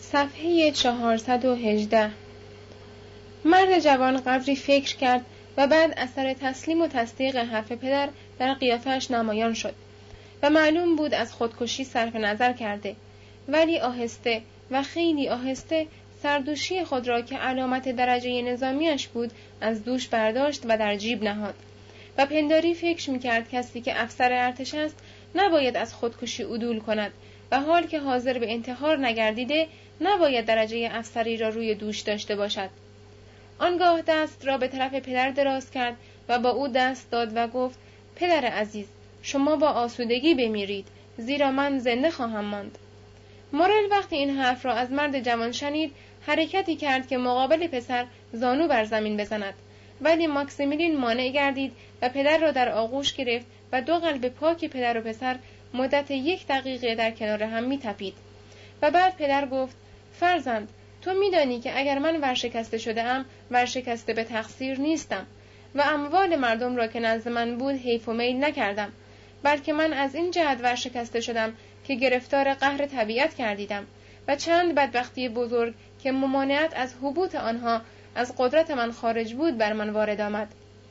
صفحه 418. مرد جوان قدری فکر کرد و بعد اثر تسلیم و تصدیق حرف پدر در قیافه‌اش نمایان شد و معلوم بود از خودکشی صرف نظر کرده، ولی آهسته و خیلی آهسته سردوشی خود را که علامت درجه نظامیش بود از دوش برداشت و در جیب نهاد و پنداری فکر می‌کرد کسی که افسر ارتش است نباید از خودکشی عدول کند و حال که حاضر به انتحار نگردیده نباید درجه افسری را روی دوش داشته باشد. آنگاه دست را به طرف پدر دراز کرد و با او دست داد و گفت: پدر عزیز، شما با آسودگی بمیرید، زیرا من زنده خواهم ماند. مورل وقتی این حرف را از مرد جوان شنید حرکتی کرد که مقابل پسر زانو بر زمین بزند، ولی ماکسیمیلین مانع گردید و پدر را در آغوش گرفت و دو قلب پاک پدر و پسر مدت 1 دقیقه در کنار هم می تپید و بعد پدر گفت: فرزند، تو می‌دانی که اگر من ورشکسته شده‌ام ورشکسته به تقصیر نیستم و اموال مردم را که نزد من بود حیف و میل نکردم، بلکه من از این جهت ورشکسته شدم که گرفتار قهر طبیعت گردیدم و چند بدبختی بزرگ که ممانعت از هبوط آنها از قدرت من خارج بود بر من وارد آمد.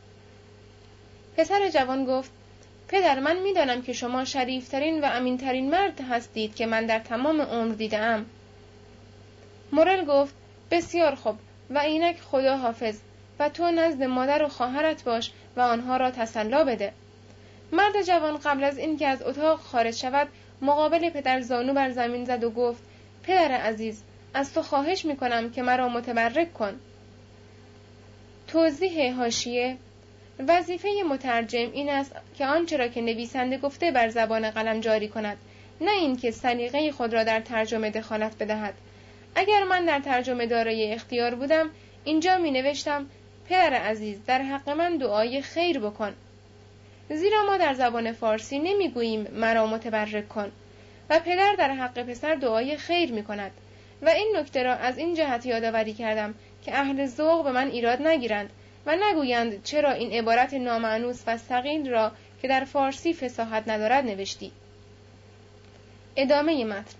پسر جوان گفت: پدر، من می‌دانم که شما شریفترین و امینترین مرد هستید که من در تمام عمر دیده‌ام. مورل گفت: بسیار خوب و اینک خدا حافظ و تو نزد مادر و خواهرت باش و آنها را تسلا بده. مرد جوان قبل از اینکه از اتاق خارج شود مقابل پدر زانو بر زمین زد و گفت: پدر عزیز، از تو خواهش میکنم که مرا متبرک کن. توضیح حاشیه: وظیفه مترجم این است که آنچه را که نویسنده گفته بر زبان قلم جاری کند، نه اینکه سلیقه خود را در ترجمه دخالت بدهد. اگر من در ترجمه دارای اختیار بودم اینجا می نوشتم: پدر عزیز، در حق من دعای خیر بکن، زیرا ما در زبان فارسی نمی گوییم مرا متبرک کن و پدر در حق پسر دعای خیر می کند و این نکته را از این جهت یادآوری کردم که اهل ذوق به من ایراد نگیرند و نگویند چرا این عبارت نامانوس و ثقیل را که در فارسی فصاحت ندارد نوشتی. ادامه متن.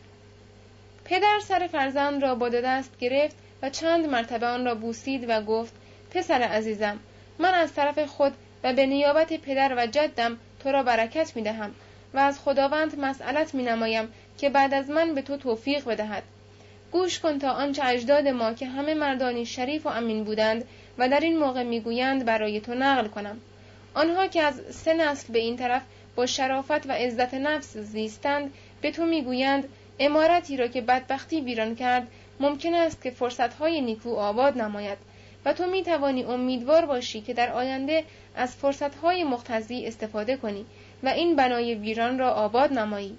پدر سر فرزند را با 2 دست گرفت و چند مرتبه آن را بوسید و گفت: پسر عزیزم، من از طرف خود و به نیابت پدر و جدم تو را برکت می دهم و از خداوند مسئلت می نمایم که بعد از من به تو توفیق بدهد. گوش کن تا آنچه اجداد ما که همه مردانی شریف و امین بودند و در این موقع می گویند برای تو نقل کنم. آنها که از 3 نسل به این طرف با شرافت و عزت نفس زیستند به تو می گویند عمارتی را که بدبختی ویران کرد ممکن است که فرصتهای نیکو آباد نماید و تو می توانی امیدوار باشی که در آینده از فرصتهای مقتضی استفاده کنی و این بنای ویران را آباد نمایی.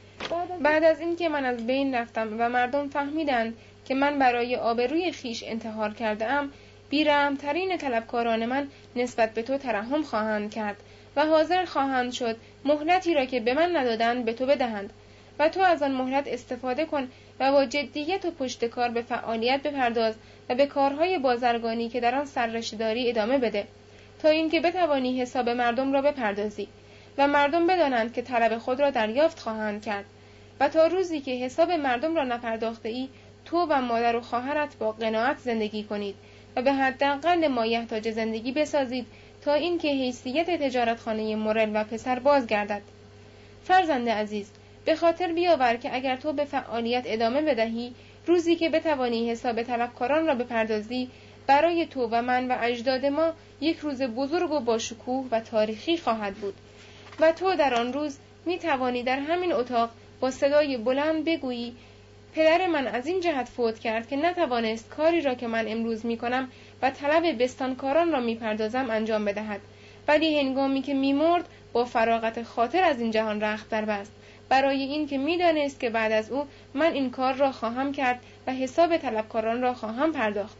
بعد از اینکه من از بین رفتم و مردم فهمیدند که من برای آبروی خیش انتحار کرده ام، بی‌رحم‌ترین طلبکاران من نسبت به تو ترحم خواهند کرد و حاضر خواهند شد مهلتی را که به من ندادند به تو بدهند و تو از آن مهلت استفاده کن و با جدیت و پشتکار به فعالیت بپرداز و به کارهای بازرگانی که در آن سررشته داری ادامه بده تا اینکه بتوانی حساب مردم را بپردازی و مردم بدانند که طلب خود را دریافت خواهند کرد و تا روزی که حساب مردم را نپرداخته ای تو و مادر و خواهرت با قناعت زندگی کنید و به حداقل مایحتاج زندگی بسازید تا اینکه حیثیت تجارتخانه مورل و پسر بازگردد. فرزند عزیز، به خاطر بیاور که اگر تو به فعالیت ادامه بدهی، روزی که بتوانی حساب طلبکاران را بپردازی، برای تو و من و اجداد ما یک روز بزرگ و با شکوه و تاریخی خواهد بود و تو در آن روز می توانی در همین اتاق با صدای بلند بگویی: پدر من از این جهت فوت کرد که نتوانست کاری را که من امروز می کنم و طلب بستانکاران را می پردازم انجام بدهد، ولی هنگامی که می مرد با فراغت خاطر از این جهان رخت دربست برای این که می دانست که بعد از او من این کار را خواهم کرد و حساب طلبکاران را خواهم پرداخت.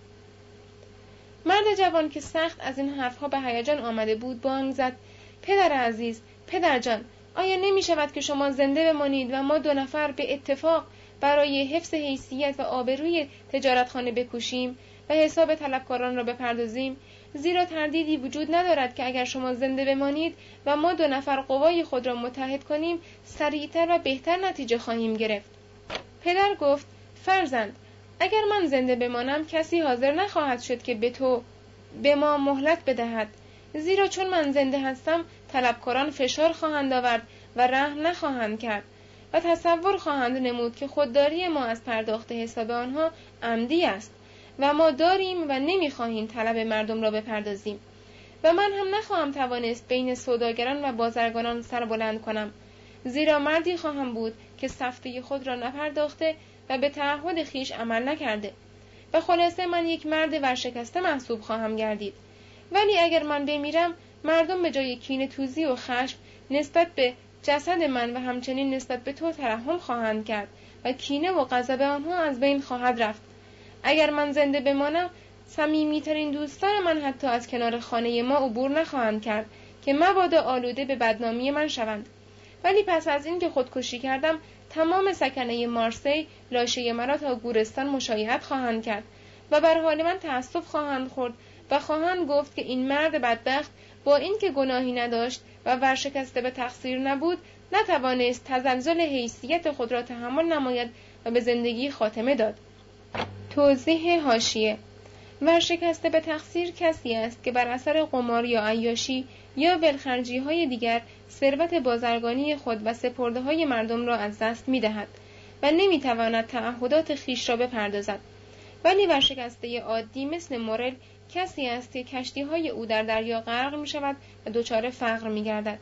مرد جوان که سخت از این حرفها به هیجان آمده بود بانگ زد: پدر عزیز، پدر جان، آیا نمی شود که شما زنده بمانید و ما 2 نفر به اتفاق برای حفظ حیثیت و آبروی تجارتخانه بکوشیم و حساب طلبکاران را بپردازیم؟ زیرا تردیدی وجود ندارد که اگر شما زنده بمانید و ما 2 نفر قوای خود را متحد کنیم سریعتر و بهتر نتیجه خواهیم گرفت. پدر گفت: فرزند، اگر من زنده بمانم کسی حاضر نخواهد شد که به ما مهلت بدهد، زیرا چون من زنده هستم طلبکاران فشار خواهند آورد و رحم نخواهند کرد و تصور خواهند نمود که خودداری ما از پرداخت حساب آنها عمدی است و ما داریم و نمیخواهیم طلب مردم را بپردازیم. و من هم نخواهم توانست بین سوداگران و بازرگانان سر بلند کنم، زیرا مردی خواهم بود که سفته خود را نپرداخته و به تعهد خیش عمل نکرده و خلاصه من یک مرد ورشکسته محسوب خواهم گردید. ولی اگر من بمیرم، مردم به جای کینه توزی و خشم نسبت به جسد من و همچنین نسبت به تو ترحم خواهند کرد و کینه و غضب آنها از بین خواهد رفت. اگر من زنده بمانم، صمیمی‌ترین دوستان من حتی از کنار خانه ما عبور نخواهند کرد که مبادا آلوده به بدنامی من شوند. ولی پس از این که خودکشی کردم، تمام سکنه مارسی لاشه مرا تا گورستان مشایعت خواهند کرد و بر حال من تأسف خواهند خورد و خواهند گفت که این مرد بدبخت با اینکه گناهی نداشت و ورشکسته به تقصیر نبود، نتوانست تزلزل حیثیت خود را تحمل نماید و به زندگی خاتمه داد. توضیح حاشیه: ورشکسته به تقصیر کسی است که بر اثر قمار یا عیاشی یا ولخرجی‌های دیگر ثروت بازرگانی خود و سپرده‌های مردم را از دست می‌دهد و نمی‌تواند تعهدات خیش را بپردازد. ولی ورشکسته عادی مثل مورل کسی است که کشتی‌های او در دریا غرق می‌شود و دچار فقر می‌گردد.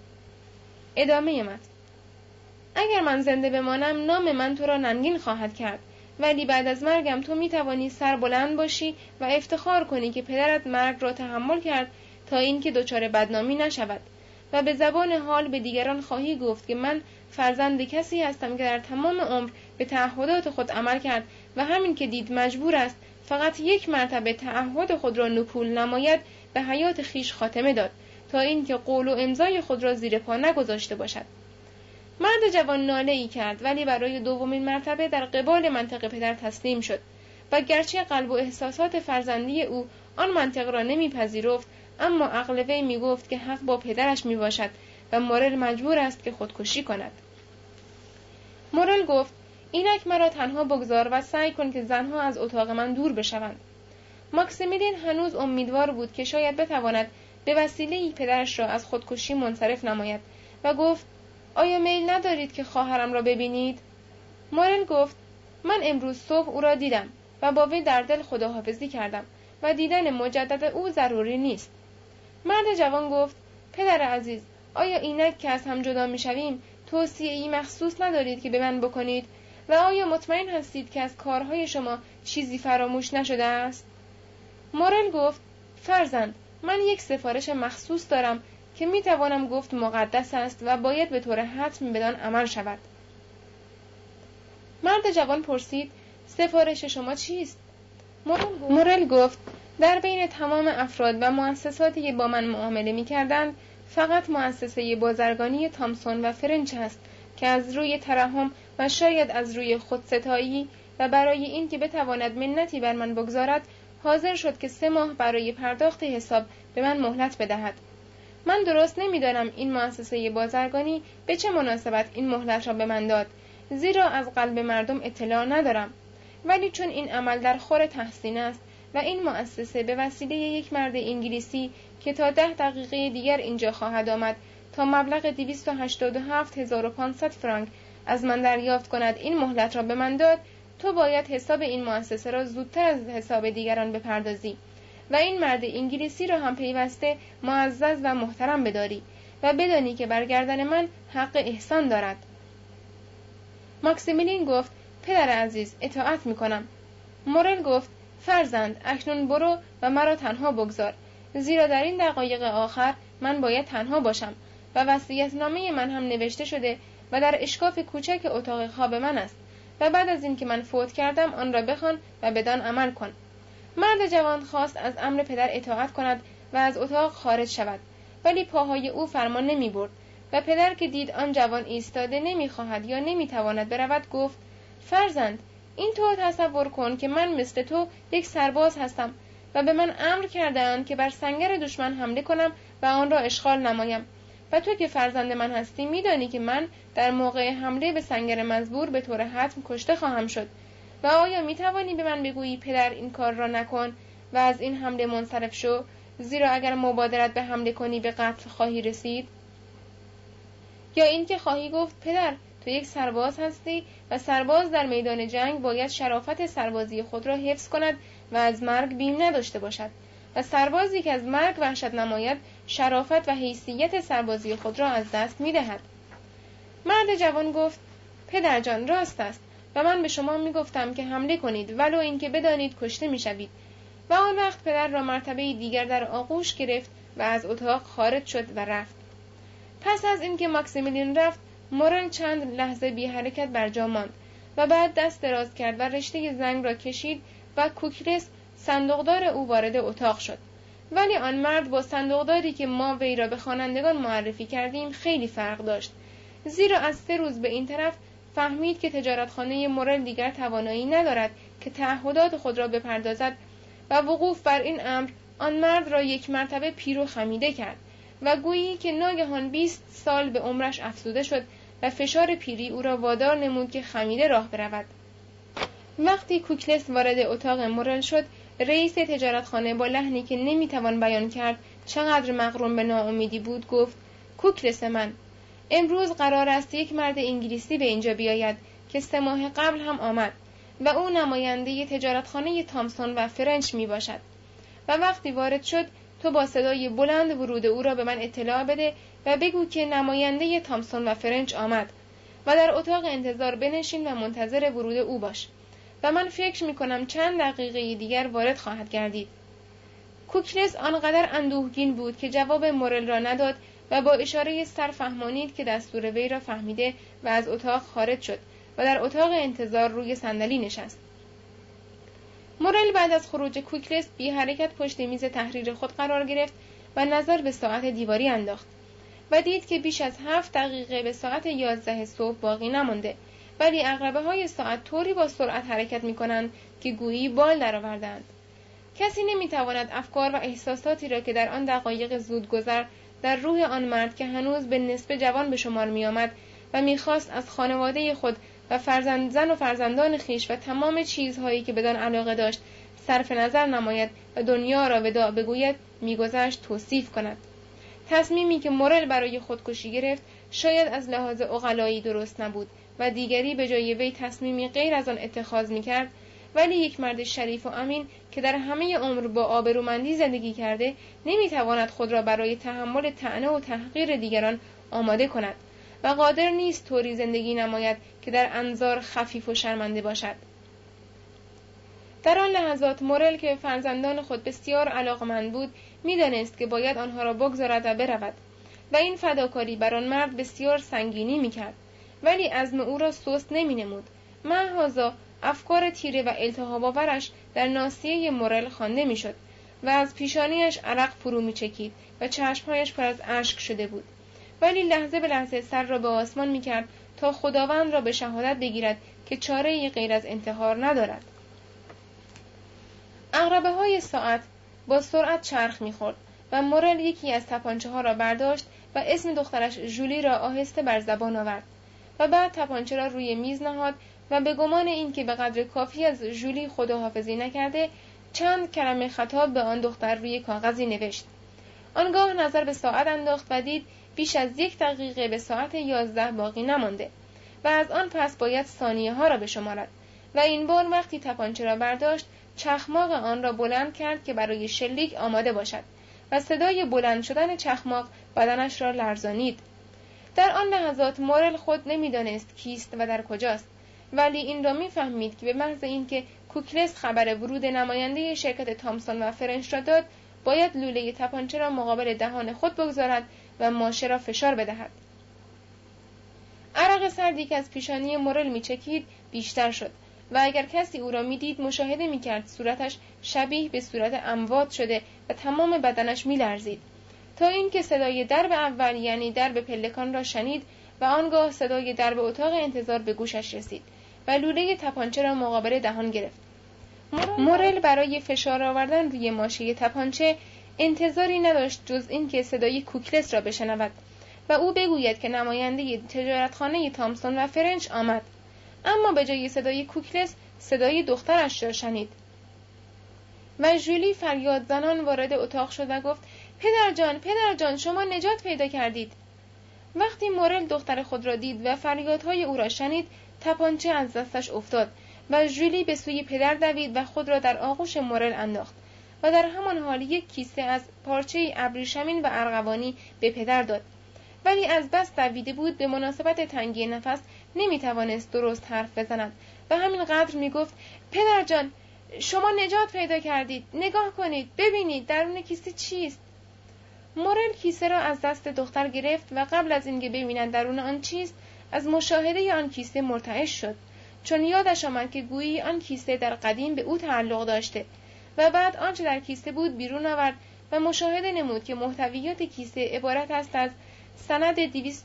ادامه متن: اگر من زنده بمانم، نام من تو را ننگین خواهد کرد، ولی بعد از مرگم تو می‌توانی سر بلند باشی و افتخار کنی که پدرت مرگ را تحمل کرد تا اینکه دچار بدنامی نشود و به زبان حال به دیگران خواهی گفت که من فرزند کسی هستم که در تمام عمر به تعهدات خود عمل کرد و همین که دید مجبور است فقط یک مرتبه تعهد خود را نکول نماید، به حیات خیش خاتمه داد تا اینکه قول و امضای خود را زیر پا نگذاشته باشد. مرد جوان ناله‌ای کرد، ولی برای دومین مرتبه در قبال منطق پدر تسلیم شد و گرچه قلب و احساسات فرزندی او آن منطق را نمیپذیرفت، اما عقل وی میگفت که حق با پدرش میباشد و مورل مجبور است که خودکشی کند. مورل گفت: اینک مرا تنها بگذار و سعی کن که زنها از اتاق من دور بشوند. ماکسیمیلین هنوز امیدوار بود که شاید بتواند به وسیله‌ای پدرش را از خودکشی منصرف نماید و گفت: آیا میل ندارید که خواهرم را ببینید؟ مورل گفت: من امروز صبح او را دیدم و با وی در دل خداحافظی کردم و دیدن مجدد او ضروری نیست. مرد جوان گفت: پدر عزیز، آیا اینک که از هم جدا می‌شویم توصیه‌ای مخصوص ندارید که به من بکنید و آیا مطمئن هستید که از کارهای شما چیزی فراموش نشده است؟ مورل گفت: فرزند، من یک سفارش مخصوص دارم که میتوانم گفت مقدس است و باید به طور حتم بدان عمل شود. مرد جوان پرسید: سفارش شما چیست؟ مورل گفت: در بین تمام افراد و مؤسساتی که با من معامله می‌کردند، فقط مؤسسه بازرگانی تامسون و فرنچ است که از روی ترحم و شاید از روی خودستایی و برای این که بتواند منتی بر من بگذارد، حاضر شد که 3 ماه برای پرداخت حساب به من مهلت بدهد. من درست نمی‌دانم این مؤسسه بازرگانی به چه مناسبت این مهلت را به من داد، زیرا از قلب مردم اطلاع ندارم. ولی چون این عمل در خور تحسین است و این مؤسسه به وسیله یک مرد انگلیسی که تا 10 دقیقه دیگر اینجا خواهد آمد تا مبلغ 287,500 فرانک از من دریافت کند این مهلت را به من داد، تو باید حساب این مؤسسه را زودتر از حساب دیگران بپردازی و این مرد انگلیسی را هم پیوسته معزز و محترم بداری و بدانی که بر گردن من حق احسان دارد. ماکسیمیلین گفت: پدر عزیز، اطاعت میکنم. مورل گفت: فرزند، اکنون برو و مرا تنها بگذار، زیرا در این دقایق آخر من باید تنها باشم و وصیت‌نامه من هم نوشته شده و در اشکاف کوچک اتاق خواب من است و بعد از این که من فوت کردم آن را بخوان و بدان عمل کن. مرد جوان خواست از امر پدر اطاعت کند و از اتاق خارج شود، ولی پاهای او فرمان نمی برد و پدر که دید آن جوان ایستاده نمیخواهد یا نمیتواند برود، گفت: فرزند، این تو تصور کن که من مثل تو یک سرباز هستم و به من امر کرده‌اند که بر سنگر دشمن حمله کنم و آن را اشغال نمایم و تو که فرزند من هستی میدانی که من در موقع حمله به سنگر مزبور به طور حتم کشته خواهم شد و آیا می توانی به من بگویی پدر این کار را نکن و از این حمله منصرف شو، زیرا اگر مبادرت به حمله کنی به قتل خواهی رسید؟ یا اینکه خواهی گفت پدر تو یک سرباز هستی و سرباز در میدان جنگ باید شرافت سربازی خود را حفظ کند و از مرگ بیم نداشته باشد و سربازی که از مرگ وحشت نماید شرافت و حیثیت سربازی خود را از دست می دهد. مرد جوان گفت پدر جان راست است و من به شما می گفتم که حمله کنید ولو اینکه بدانید کشته می شوید. و آن وقت پدر را مرتبه دیگر در آغوش گرفت و از اتاق خارج شد و رفت. پس از اینکه ماکسیمیلین رفت، مورل چند لحظه بی حرکت بر جا ماند و بعد دست دراز کرد و رشته زنگ را کشید و کوکلس صندوقدار او وارد اتاق شد. ولی آن مرد با صندوقداری که ما وی را به خوانندگان معرفی کردیم خیلی فرق داشت، زیرا از 3 روز به این طرف فهمید که تجارتخانه مورل دیگر توانایی ندارد که تعهدات خود را بپردازد و وقوف بر این امر آن مرد را یک مرتبه پیر و خمیده کرد و گویی که ناگهان 20 سال به عمرش افزوده شد و فشار پیری او را وادار نمود که خمیده راه برود. وقتی کوکلس وارد اتاق مورل شد، رئیس تجارتخانه با لحنی که نمیتوان بیان کرد چقدر مغروم به ناامیدی بود گفت کوکلس من، امروز قرار است یک مرد انگلیسی به اینجا بیاید که 3 ماه قبل هم آمد و او نماینده تجارتخانه تامسون و فرنچ می باشد و وقتی وارد شد تو با صدای بلند ورود او را به من اطلاع بده و بگو که نماینده تامسون و فرنچ آمد و در اتاق انتظار بنشین و منتظر ورود او باش و من فکر می کنم چند دقیقه دیگر وارد خواهد گردید. کوکلس آنقدر اندوهگین بود که جواب مورل را نداد و با اشاره سر فهمانید که دستور وی را فهمیده و از اتاق خارج شد و در اتاق انتظار روی صندلی نشست. مورل بعد از خروج کوکلس بی حرکت پشت میز تحریر خود قرار گرفت و نظر به ساعت دیواری انداخت و دید که بیش از 7 دقیقه به ساعت 11 صبح باقی نمانده، ولی عقربه های ساعت طوری با سرعت حرکت می کنند که گویی بال درآوردند. کسی نمی تواند افکار و احساساتی را که در آن دقایق زودگذر در روح آن مرد که هنوز به نسبه جوان به شمار می آمد و می خواست از خانواده خود و زن و فرزندان خیش و تمام چیزهایی که بدان علاقه داشت صرف نظر نماید و دنیا را وداع بگوید میگذشت توصیف کند. تصمیمی که مورل برای خودکشی گرفت شاید از لحاظ عقلایی درست نبود و دیگری به جای وی تصمیمی غیر از آن اتخاذ می‌کرد، ولی یک مرد شریف و امین که در همه عمر با آبرومندی زندگی کرده نمی‌تواند خود را برای تحمل طعنه و تحقیر دیگران آماده کند و قادر نیست طوری زندگی نماید که در انظار خفیف و شرمنده باشد. در آن لحظات مورل که به فرزندان خود بسیار علاقمند بود می‌دانست که باید آنها را بگذارد و برود و این فداکاری بر آن مرد بسیار سنگینی می‌کرد، ولی عزم او را سست نمی‌نمود. معاذا افکار تیره و التهاب‌آورش در ناصیه مورل خوانده می‌شد و از پیشانیش عرق فرو می‌چکید و چشم‌هایش پر از اشک شده بود، ولی لحظه به لحظه سر را به آسمان می‌کرد تا خداوند را به شهادت بگیرد که چاره‌ای غیر از انتحار ندارد. عقربه‌های ساعت با سرعت چرخ می‌خورد و مورل یکی از تپانچه‌ها را برداشت و اسم دخترش ژولی را آهسته بر زبان آورد و بعد تپانچه را روی میز نهاد و به گمان اینکه به قدر کافی از ژولی خداحافظی نکرده چند کلمه خطاب به آن دختر روی کاغذی نوشت. آنگاه نظر به ساعت انداخت و دید بیش از 1 دقیقه به ساعت 11 باقی نمانده و از آن پس باید ثانیه ها را بشمارد و این بار وقتی تپانچه را برداشت چخماق آن را بلند کرد که برای شلیک آماده باشد و صدای بلند شدن چخماق بدنش را لرزانید. در آن لحظات مورل خود نمیدانست کیست و در کجاست، ولی این را میفهمید که به محض اینکه کوکلس خبر ورود نماینده شرکت تامسون و فرنچ را داد باید لوله تپانچه را مقابل دهان خود بگذارد و ماشه را فشار بدهد. عرق سردی که از پیشانی مورل میچکید بیشتر شد و اگر کسی او را میدید مشاهده میکرد صورتش شبیه به صورت اموات شده و تمام بدنش میلرزید، تا اینکه صدای درب اول یعنی درب پلکان را شنید و آنگاه صدای درب اتاق انتظار به گوشش رسید و لوله تپانچه را مقابل دهان گرفت. مورل برای فشار آوردن روی ماشه تپانچه انتظاری نداشت جز این که صدای کوکلس را بشنود و او بگوید که نماینده تجارتخانه تامسون و فرنچ آمد اما به جای صدای کوکلس صدای دخترش را شنید و ژولی فریاد زنان وارد اتاق شد و گفت پدر جان شما نجات پیدا کردید. وقتی مورل دختر خود را دید و فریادهای او را شنید، تپانچه از دستش افتاد و ژولی به سوی پدر دوید و خود را در آغوش مورل انداخت و در همان حال یک کیسه از پارچه ابریشمین و ارغوانی به پدر داد. ولی از بس دویده بود به مناسبت تنگی نفس نمیتوانست درست حرف بزند و همینقدر میگفت پدر جان شما نجات پیدا کردید، نگاه کنید، ببینید درون کیسه چیست. مورل کیسه را از دست دختر گرفت و قبل از اینکه ببیند درون آن چیست از مشاهده آن کیسه مرتعش شد، چون یادش آمد که گویی آن کیسه در قدیم به او تعلق داشته و بعد آنچه در کیسه بود بیرون آورد و مشاهده نمود که محتویات کیسه عبارت است از سند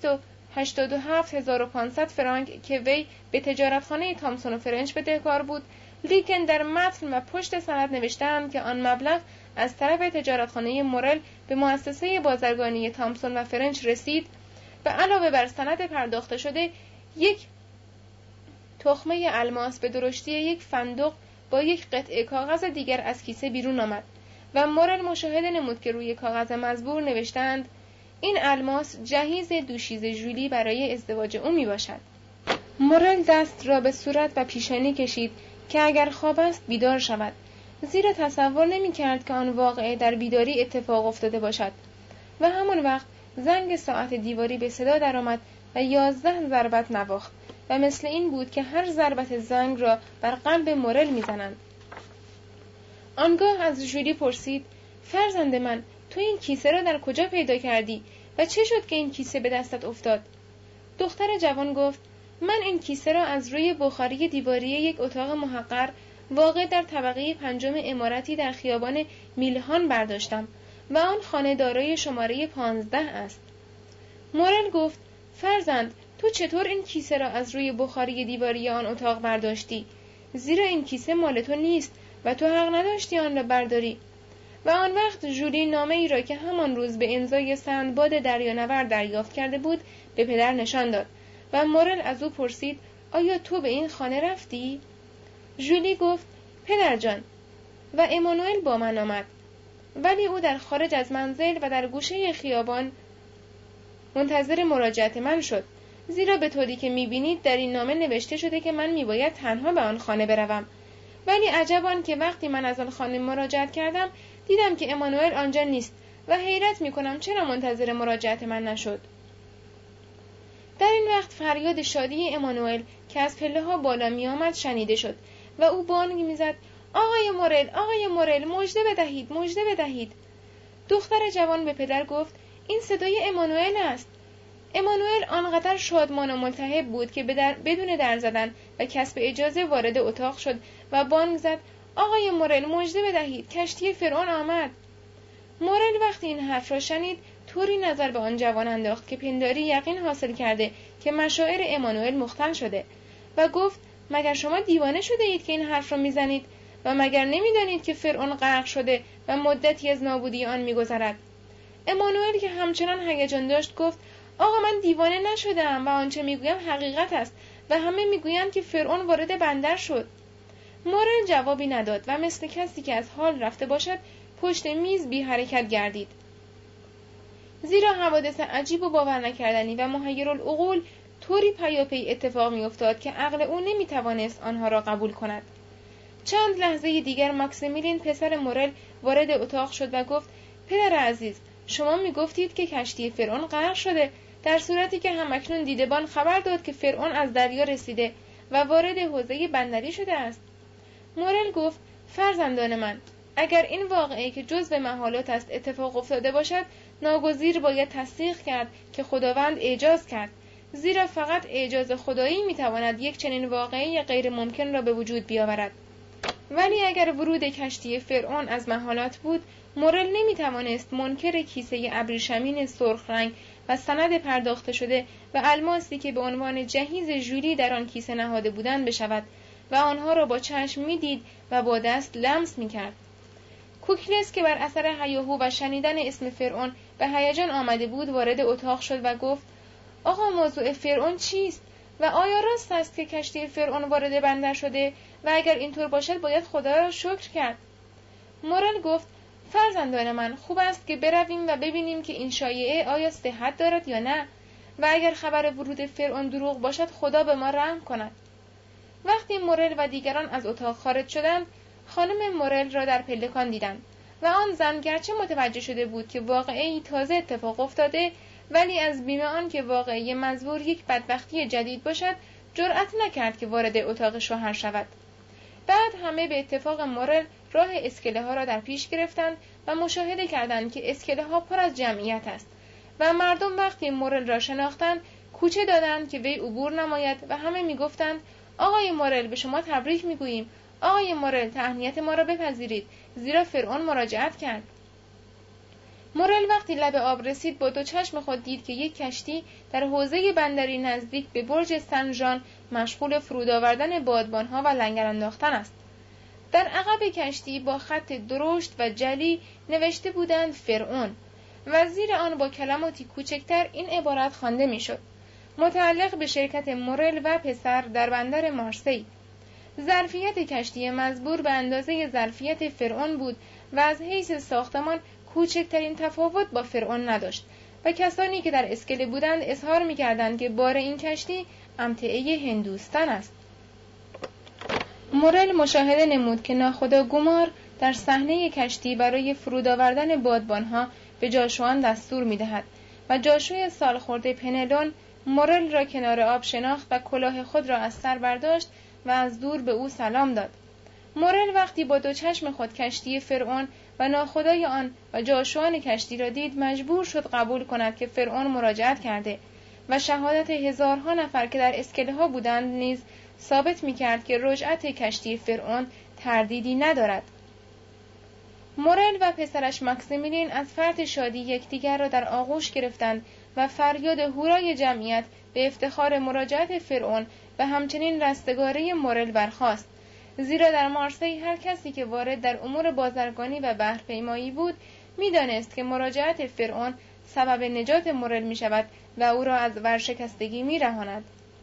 287,500 فرانک که وی به تجارتخانه تامسون و فرنچ بدهکار بود، لیکن در متن و پشت سند نوشته‌اند که آن مبلغ از طرف تجارتخانه مورل به مؤسسه بازرگانی تامسون و فرنچ رسید و علاوه بر سند پرداخته شده یک تخمه الماس به درشتی یک فندق با یک قطعه کاغذ دیگر از کیسه بیرون آمد و مورل مشاهده نمود که روی کاغذ مزبور نوشتند این الماس جهیز دوشیز ژولی برای ازدواج او می باشد. مورل دست را به صورت و پیشانی کشید که اگر خواب است بیدار شود، زیرا تصور نمی کرد که آن واقعه در بیداری اتفاق افتاده باشد. و همان وقت زنگ ساعت دیواری به صدا درآمد و 11 ضربت نواخت و مثل این بود که هر ضربت زنگ را بر قلب مورل می‌زنند. آنگاه از ژولی پرسید فرزند من تو این کیسه را در کجا پیدا کردی و چه شد که این کیسه به دستت افتاد؟ دختر جوان گفت من این کیسه را از روی بخاری دیواری یک اتاق محقر واقع در طبقه 5 عمارتی در خیابان میلهان برداشتم و آن خانه دارای شماره 15 است. مورل گفت فرزند تو چطور این کیسه را از روی بخاری دیواری آن اتاق برداشتی؟ زیرا این کیسه مال تو نیست و تو حق نداشتی آن را برداری. و آن وقت ژولی نامه ای را که همان روز به امضای سندباد دریانورد دریافت کرده بود به پدر نشان داد و مورل از او پرسید آیا تو به این خانه رفتی؟ ژولی گفت پدر جان و امانوئل با من آمد، ولی او در خارج از منزل و در گوشه خیابان منتظر مراجعت من شد، زیرا به طوری که میبینید در این نامه نوشته شده که من میباید تنها به آن خانه بروم. ولی عجب آن که وقتی من از آن خانه مراجعت کردم دیدم که امانوئل آنجا نیست و حیرت میکنم چرا منتظر مراجعت من نشد. در این وقت فریاد شادی امانوئل که از پله ها بالا می آمد شنیده شد و او بانگ میزد آقای مورل مژده بدهید، مژده بدهید. دختر جوان به پدر گفت این صدای امانوئل است. امانوئل آنقدر شادمان و ملتهب بود که بدون در زدن و کسب اجازه وارد اتاق شد و بانگ زد آقای مورل مژده بدهید، کشتی فرعون آمد. مورل وقتی این حرف را شنید طوری نظر به آن جوان انداخت که پنداری یقین حاصل کرده که مشاعر امانوئل مختل شده و گفت مگر شما دیوانه شده اید که این حرف را میزنید و مگر نمیدانید که فرعون غرق شده و مدتی از نابودی آن میگذرد؟ امانوئل که همچنان هیجان داشت گفت آقا من دیوانه نشدم و آنچه میگویم حقیقت است و همه میگویند که فرعون وارد بندر شد. مورل جوابی نداد و مثل کسی که از حال رفته باشد پشت میز بی حرکت گردید، زیرا حوادث عجیب و باور نکردنی و محیرالعقول طوری پیاپی اتفاق میافتاد که عقل او نمیتوانست آنها را قبول کند. چند لحظه دیگر ماکسیمیلین پسر مورل وارد اتاق شد و گفت پدر عزیز شما میگفتید که کشتی فرعون غرق شده، در صورتی که همکنون دیدبان خبر داد که فرعون از دریا رسیده و وارد حوزه بندری شده است. مورل گفت فرزندان من اگر این واقعه که جزء محالات است اتفاق افتاده باشد ناگزیر باید تصدیق کرد که خداوند اعجاز کرد، زیرا فقط اعجاز خدایی میتواند یک چنین واقعه غیر ممکن را به وجود بیاورد. ولی اگر ورود کشتی فرعون از محالات بود مورل نمیتوانست منکر کیسه ابریشمین سرخ رنگ و سند پرداخته شده و الماسی که به عنوان جهیز ژولی در آن کیسه نهاده بودند بشود و آنها را با چشم میدید و با دست لمس میکرد. کوکلس که بر اثر هیاهو و شنیدن اسم فرعون به هیجان آمده بود وارد اتاق شد و گفت آقا موضوع فرعون چیست و آیا راست است که کشتی فرعون وارد بندر شده و اگر اینطور باشد باید خدا را شکر کرد؟ مورل گفت: فرزندان من، خوب است که برویم و ببینیم که این شایعه آیا صحت دارد یا نه، و اگر خبر ورود فرعون دروغ باشد خدا به ما رحم کند. وقتی مورل و دیگران از اتاق خارج شدند، خانم مورل را در پلکان دیدند و آن زن گرچه متوجه شده بود که واقعه‌ای تازه اتفاق افتاده، ولی از بیم آن که واقعه مزبور یک بدبختی جدید باشد جرأت نکرد که وارد اتاق شوهر شود. بعد همه به اتفاق مورل راه اسکله ها را در پیش گرفتند و مشاهده کردند که اسکله ها پر از جمعیت است و مردم وقتی مورل را شناختند کوچه دادند که وی عبور نماید و همه میگفتند: آقای مورل، به شما تبریک میگوییم. آقای مورل، تهنیت ما را بپذیرید، زیرا فرعون مراجعت کرد. مورل وقتی لب آب رسید با دو چشم خود دید که یک کشتی در حوزه بندری نزدیک به برج سن ژان مشغول فرود آوردن بادبانها و لنگر انداختن است. در عقب کشتی با خط درشت و جلی نوشته بودند فرعون و زیر آن با کلماتی کوچکتر این عبارت خوانده میشد: متعلق به شرکت مورل و پسر در بندر مارسی. ظرفیت کشتی مزبور به اندازه ظرفیت فرعون بود و از حیث ساختمان کوچکترین تفاوت با فرعون نداشت و کسانی که در اسکله بودند اظهار می‌کردند که بار این کشتی امتعه هندوستان است. مورل مشاهده نمود که ناخودآگاه در صحنه کشتی برای فرود آوردن بادبانها به جاشوان دستور می‌دهد و جاشوی سالخورده پنلون مورل را کنار آب شناخت و کلاه خود را از سر برداشت و از دور به او سلام داد. مورل وقتی با دو چشم خود کشتی فرعون و ناخدای آن و جاشوان کشتی را دید مجبور شد قبول کند که فرعون مراجعت کرده و شهادت هزارها نفر که در اسکله ها بودند نیز ثابت می‌کرد که رجعت کشتی فرعون تردیدی ندارد. مورل و پسرش ماکسیمیلین از فرط شادی یکدیگر را در آغوش گرفتند و فریاد هورای جمعیت به افتخار مراجعت فرعون و همچنین رستگاری مورل برخاست، زیرا در مارسی هر کسی که وارد در امور بازرگانی و بحرپیمایی بود می‌دانست که مراجعت فرعون سبب نجات مورل می‌شود و او را از ورشکستگی می‌رهاند.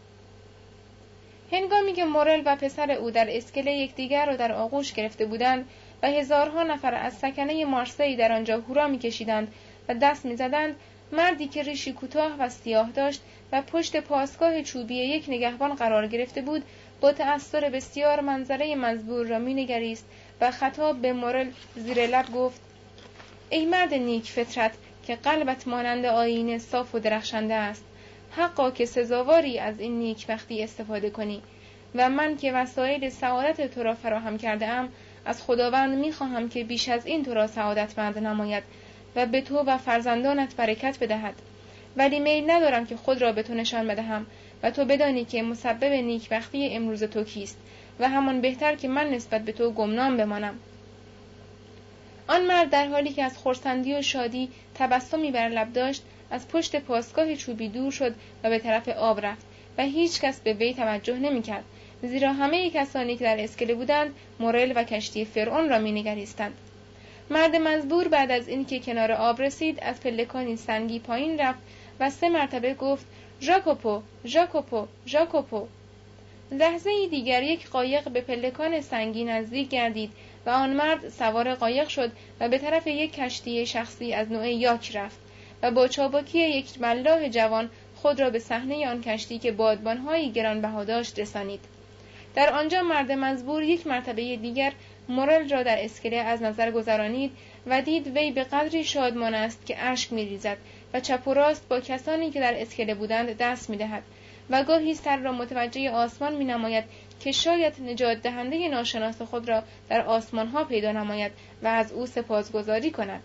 هنگامی که مورل و پسر او در اسکله یکدیگر را در آغوش گرفته بودند و هزارها نفر از سکنه مارسی در آنجا هورا می‌کشیدند و دست می‌زدند، مردی که ریشی کوتاه و سیاه داشت و پشت پاسگاه چوبی یک نگهبان قرار گرفته بود با تأثیر بسیار منظره مزبور را می‌نگریست و خطاب به مورل زیر لب گفت: ای مرد نیک فطرت که قلبت مانند آیینه صاف و درخشنده است، حقا که سزاواری از این نیکبختی استفاده کنی و من که وسایل سعادت تو را فراهم کرده ام از خداوند می‌خواهم که بیش از این تو را سعادتمند نماید و به تو و فرزندانت برکت بدهد، ولی میل ندارم که خود را به تو نشان بدهم و تو بدانی که مسبب نیکبختی امروز تو کیست و همان بهتر که من نسبت به تو گمنام بمانم. آن مرد در حالی که از خرسندی و شادی تبسمی بر لب داشت از پشت پاسگاه چوبی دور شد و به طرف آب رفت و هیچ کس به وی توجه نمی‌کرد، زیرا همه کسانی که در اسکله بودند مورل و کشتی فرعون را می‌نگریستند. مرد مزبور بعد از اینکه کنار آب رسید از پلکانی سنگی پایین رفت و 3 مرتبه گفت: ژاکوپو، ژاکوپو، ژاکوپو. لحظه‌ای دیگر یک قایق به پلکان سنگی نزدیک گردید و آن مرد سوار قایق شد و به طرف یک کشتی شخصی از نوع یاک رفت و با چابکی یک ملاح جوان خود را به صحنه آن کشتی که بادبان‌های گرانبها داشت رسانید. در آنجا مرد مزبور یک مرتبه دیگر مورل را در اسکله از نظر گذرانید و دید وی به قدری شادمان است که اشک می‌ریزد و چپ و راست با کسانی که در اسکله بودند دست می‌دهد و گاهی سر را متوجه آسمان می‌نماید که شاید نجات دهنده ناشناس خود را در آسمان‌ها پیدا نماید و از او سپاسگزاری کند.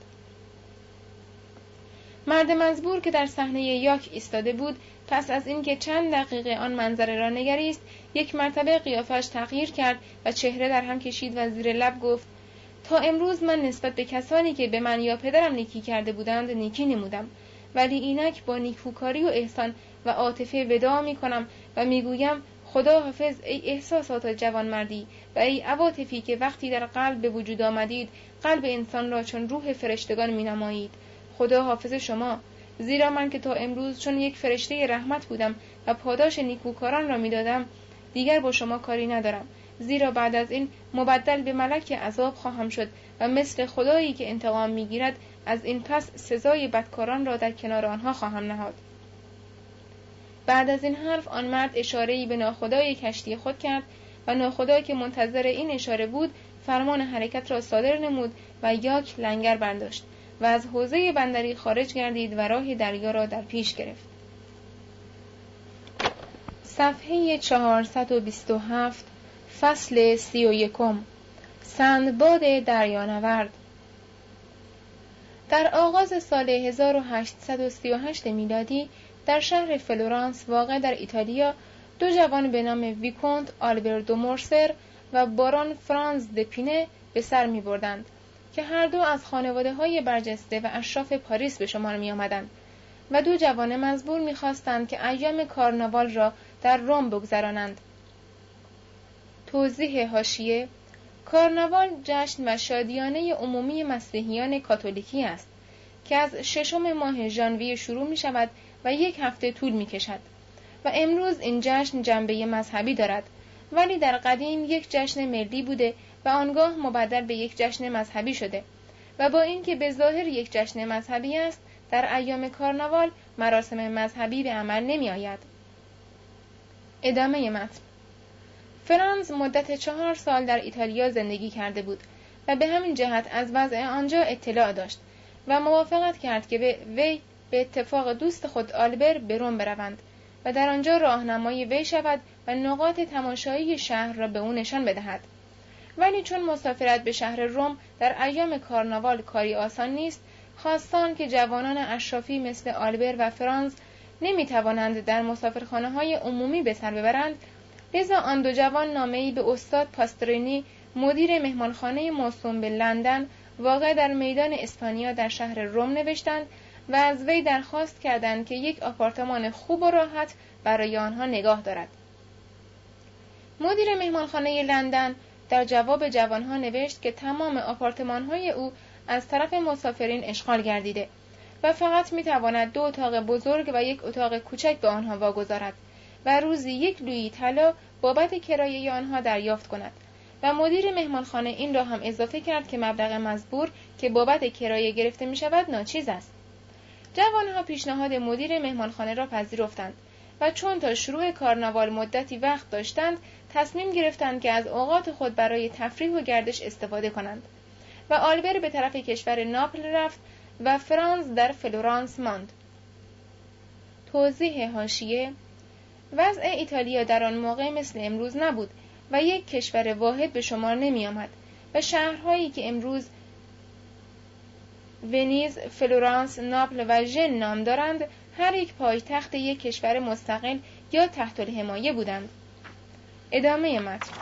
مرد مزبور که در صحنه یاک ایستاده بود پس از اینکه چند دقیقه آن منظره را نگریست یک مرتبه قیافش تغییر کرد و چهره در هم کشید و زیر لب گفت: تا امروز من نسبت به کسانی که به من یا پدرم نیکی کرده بودند نیکی نمودم، ولی اینک با نیکوکاری و احسان و عاطفه وداع می‌کنم و می‌گویم خدا حافظ ای احساسات جوانمردی و ای عواطفی که وقتی در قلب به وجود آمدید قلب انسان را چون روح فرشتگان می‌نمایید. خدا حافظ شما، زیرا من که تا امروز چون یک فرشته رحمت بودم و پاداش نیکوکاران را می‌دادم، دیگر با شما کاری ندارم، زیرا بعد از این مبدل به ملک عذاب خواهم شد و مثل خدایی که انتقام می‌گیرد از این پس سزای بدکاران را در کنار آنها خواهم نهاد. بعد از این حرف آن مرد اشاره‌ای به ناخدای کشتی خود کرد و ناخدا که منتظر این اشاره بود فرمان حرکت را صادر نمود و یک لنگر برداشت و از حوزه بندری خارج گردید و راه دریا را در پیش گرفت. صفحه 427 فصل 31 سندباد دریانورد. در آغاز سال 1838 میلادی در شهر فلورانس واقع در ایتالیا دو جوان به نام ویکونت آلبردو مورسر و بارون فرانز دپینه به سر می بردند که هر دو از خانواده‌های برجسته و اشراف پاریس به شمار می آمدند و دو جوان مزبور می خواستند که ایام کارناوال را در روم بگذرانند. توضیح حاشیه: کارناوال جشن و شادیانه عمومی مسیحیان کاتولیکی است که از 6 ماه ژانویه شروع می شود و 1 هفته طول می کشد و امروز این جشن جنبه مذهبی دارد، ولی در قدیم یک جشن ملی بوده و آنگاه مبدل به یک جشن مذهبی شده و با اینکه به ظاهر یک جشن مذهبی است، در ایام کارناوال مراسم مذهبی به عمل نمی آید. ادامه متن. فرانز مدت 4 سال در ایتالیا زندگی کرده بود و به همین جهت از وضع آنجا اطلاع داشت و موافقت کرد که وی به اتفاق دوست خود آلبر به روم بروند و در آنجا راهنمای وی شود و نقاط تماشایی شهر را به او نشان بدهد. ولی چون مسافرت به شهر روم در ایام کارناوال کاری آسان نیست، خواستان که جوانان اشرافی مثل آلبر و فرانز نمی توانند در مسافرخانه‌های عمومی به سر ببرند، لذا آن دو جوان نامه‌ای به استاد پاسترینی مدیر مهمانخانه موسوم به لندن واقع در میدان اسپانیا در شهر روم نوشتند و از وی درخواست کردند که یک آپارتمان خوب و راحت برای آنها نگاه دارد. مدیر مهمانخانه لندن در جواب جوانها نوشت که تمام آپارتمان‌های او از طرف مسافرین اشغال گردیده و فقط می‌تواند 2 اتاق بزرگ و 1 اتاق کوچک به آنها واگذارد و روزی 1 لویی طلا بابت کرایه آنها دریافت کند و مدیر مهمانخانه این را هم اضافه کرد که مبلغ مزبور که بابت کرایه گرفته می‌شود ناچیز است. جوانها پیشنهاد مدیر مهمانخانه را پذیرفتند و چون تا شروع کارناوال مدتی وقت داشتند، تصمیم گرفتند که از اوقات خود برای تفریح و گردش استفاده کنند و آلبر به طرف کشور ناپل رفت و فرانز در فلورانس ماند. توضیح حاشیه: وضع ایتالیا در آن موقع مثل امروز نبود و یک کشور واحد به شمار نمی آمد و شهرهایی که امروز ونیز، فلورانس، ناپل و ژن نام دارند هر یک پایتخت یک کشور مستقل یا تحت الحمایه بودند. ادامه متن.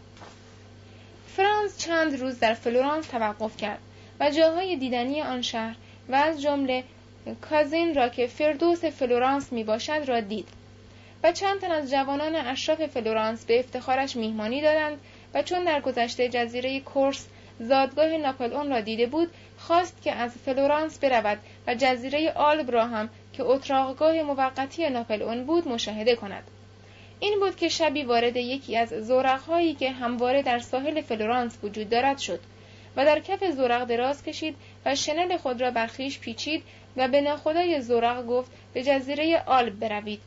فرانز چند روز در فلورانس توقف کرد و جاهای دیدنی آن شهر و از جمله کازین را که فردوس فلورانس می باشد را دید و چند تن از جوانان اشراف فلورانس به افتخارش میهمانی دادند و چون در گذشته جزیره کورس زادگاه ناپلئون را دیده بود، خواست که از فلورانس برود و جزیره آلب را هم که اتراقگاه موقتی ناپلئون بود مشاهده کند. این بود که شبی وارد یکی از زورق‌هایی که همواره در ساحل فلورانس وجود دارد شد و در کف زورق دراز کشید و شنل خود را بر خویش پیچید و به ناخدای زورق گفت به جزیره آلب بروید.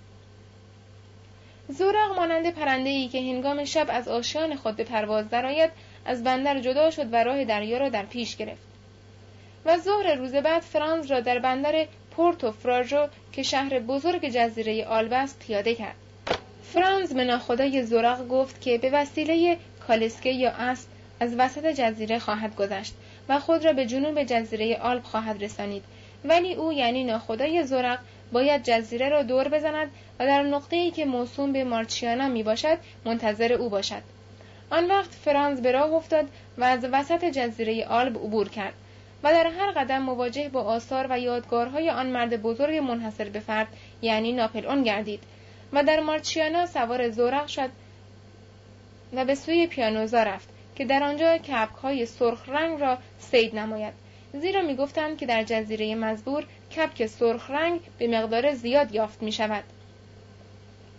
زورق مانند پرنده‌ای که هنگام شب از آشیان خود به پرواز درآید، از بندر جدا شد و راه دریا را در پیش گرفت. و ظهر روز بعد فرانز را در بندر پورتو فراژو که شهر بزرگ جزیره آلب است پیاده کرد. فرانز به ناخدای زورق گفت که به وسیله کالسکه یا اسب از وسط جزیره خواهد گذشت و خود را به جنوب جزیره آلب خواهد رسانید، ولی او یعنی ناخدای زورق باید جزیره را دور بزند و در نقطه‌ای که موسوم به مارچیانا می باشد منتظر او باشد. آن وقت فرانز به راه افتاد و از وسط جزیره آلب عبور کرد و در هر قدم مواجه با آثار و یادگارهای آن مرد بزرگ منحصر به فرد یعنی ناپلئون گردید و در مارچیانا سوار زورق شد و به سوی پیانوزا رفت که در آنجا کبک‌های سرخ رنگ را صید نماید، زیرا می‌گفتند که در جزیره مزبور کبک سرخ رنگ به مقدار زیاد یافت می‌شود.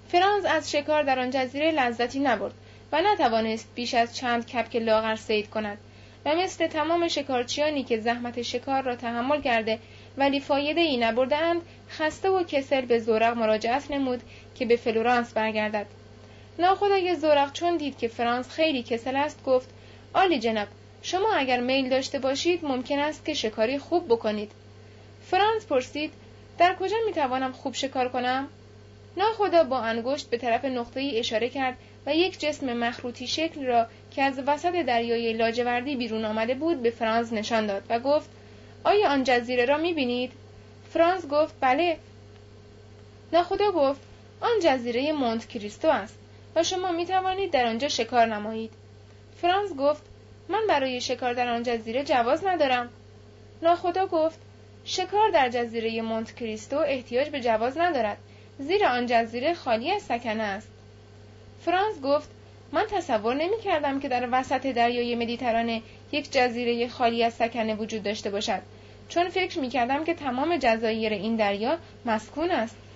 فرانز از شکار در آن جزیره لذتی نبرد و نتوانست بیش از چند کپک لاغر صید کند و مثل تمام شکارچیانی که زحمت شکار را تحمل کرده ولی فایده ای نبردند، خسته و کسل به زورق مراجعت نمود که به فلورانس برگردد. ناخودآگاه زورق چون دید که فرانز خیلی کسل است گفت: عالی جناب، شما اگر میل داشته باشید ممکن است که شکاری خوب بکنید. فرانز پرسید: در کجا میتوانم خوب شکار کنم؟ ناخودآگاه با انگشت به طرف نقطه‌ای اشاره کرد و یک جسم مخروطی شکل را که از وسط دریای لاجوردی بیرون آمده بود به فرانز نشان داد و گفت: آیا آن جزیره را می‌بینید؟ فرانز گفت: بله. ناخودآگاه گفت: آن جزیره مونت کریستو است و شما می‌توانید در آنجا شکار نمایید. فرانز گفت: من برای شکار در آن جزیره جواز ندارم. ناخودآگاه گفت: شکار در جزیره مونت کریستو احتیاج به جواز ندارد، زیرا آن جزیره خالی از سکنه است. فرانز گفت: من تصور نمی‌کردم که در وسط دریای مدیترانه یک جزیره خالی از سکنه وجود داشته باشد، چون فکر می‌کردم که تمام جزایر این دریا مسکون است.